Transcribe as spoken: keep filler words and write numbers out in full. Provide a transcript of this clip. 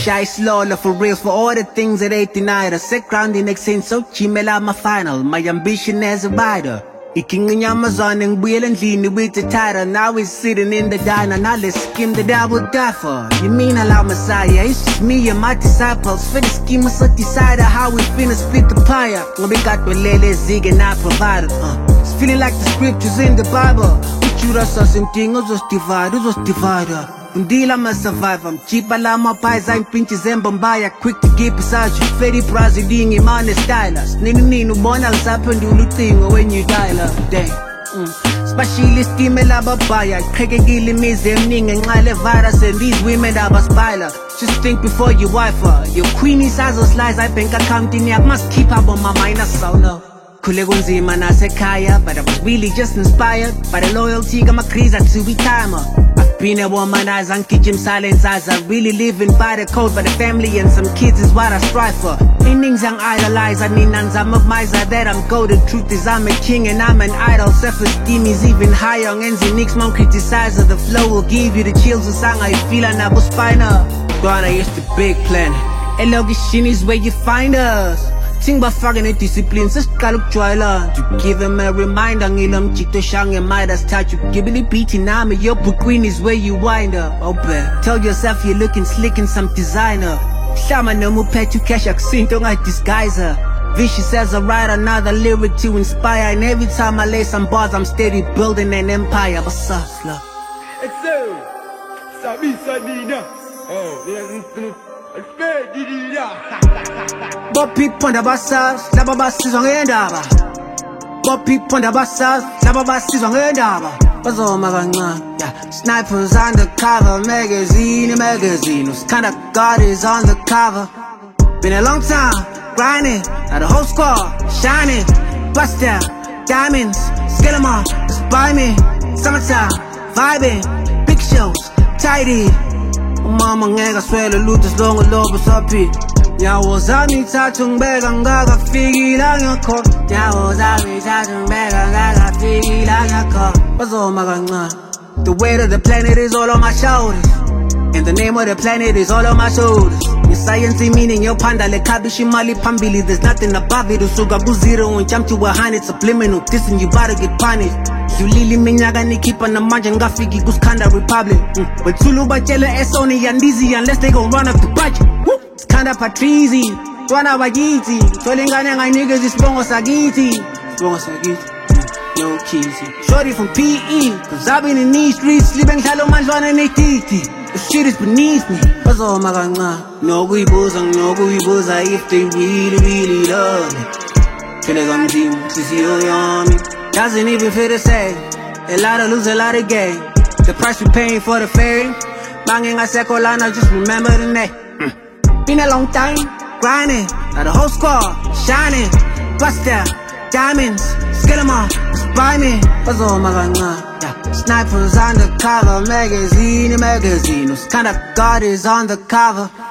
shy slow for real for all the things that they denied us. Set ground in exchange so chimela my final. My ambition as a rider. Iking in Amazon and wheel and lean with the title. Now we're sitting in the diner. Now let's skim the devil die for. You mean allow Messiah? It's just me and my disciples. For the scheme was a decider how we finna split the pie. When we got the lele zig and I provided. Uh, it's feeling like the scriptures in the Bible. You us us and thing us divide, us divide. Deal I'm a survivor. I'm cheap alama pies, I'm pinches and bombaya. Quick to get beside you. Fetty Brazilian, in man stylus. Nino Nino Bonals happen to do thing when you die. Dang. Specialist female ababaya. Craig gilling me zemning and I virus and these women are spiler. Just think before you wife her. Your queenie size of slice, I think accounting. I must keep up on my mind, so no. Kulegunzima nasekaya, but I was really just inspired by the loyalty of my crease to be timer. I've been a womanizer and kitchen silence eyes. I really living by the code, but the family and some kids is what I strive for. Innings young idolize, I mean I'm a miser that I'm gold. The truth is I'm a king and I'm an idol. Self-esteem is even higher. And the next man criticizer, the flow will give you the chills. The song I feel and I was spiner. Gonna use the big plan. Elogation is where you find us. Think about fucking a discipline, just call up Joyla. To give him a reminder, Nilam Chito Shang and Midas touch you. Give it a beating army, your book queen is where you wind up. Open. Tell yourself you're looking slick and some designer. Shama no mu pet to cash accent, don't like disguiser. Vicious as I write another lyric to inspire. And every time I lay some bars, I'm steady building an empire. What's up, love? It's so. Sabi Sanina. Oh, yeah. Bopi ponda basas, la baba season endaba. Bopi ponda basas, la baba season endaba. Bazo maganga, yeah. Snipers undercover, magazine, magazine. Kinda God is on the cover. Been a long time, grinding, now the whole squad, shining. Bust down, diamonds, scale 'em on, just buy me. Summertime, vibing, big shows, tidy. Mama ngeka swele lutho silongo lobo saphi. Nyawo zami thathu ngibeka ngakafikila ngakho. Nyawo zami thathu ngibeka ngakafikila ngakho. Bazoma kancane. The weight of the planet is all on my shoulders. And the name of the planet is all on my shoulders. Your science meaning your panda le kabishi mali pambili. There's nothing above it. Usuka ku zero and jump to a hundred. Subliminal dissing, you better get punished. Zulili minyaka nikipa na manje ngafiki kuskanda republic. mm. But Zulu bachele esoni yandizi unless they gon' run up the budget. Woo! It's kinda patrizi, twana bagiti. Tolingane ngai niggas isibongo sakiti. Isibongo sakiti, mm. No cheesy. Shorty from P E, cause I've been in these streets. Sleeping shallow manjwana netiti. The shit is beneath me. Bazoma kancane. No kuyibuza, no kuyibuza if they really, really love me. Feel like I'm team, Sisio yummy. Doesn't even feel the same. A lot of lose, a lot of gain. The price we paying for the fame. Banging a secolana, just remember the name. Mm. Been a long time, grinding. Now the whole squad, shining. Bust down, diamonds, scale 'em on, just buy me. Bazo maganga, yeah. Snipers undercover, magazine, magazine. Kinda God is on the cover.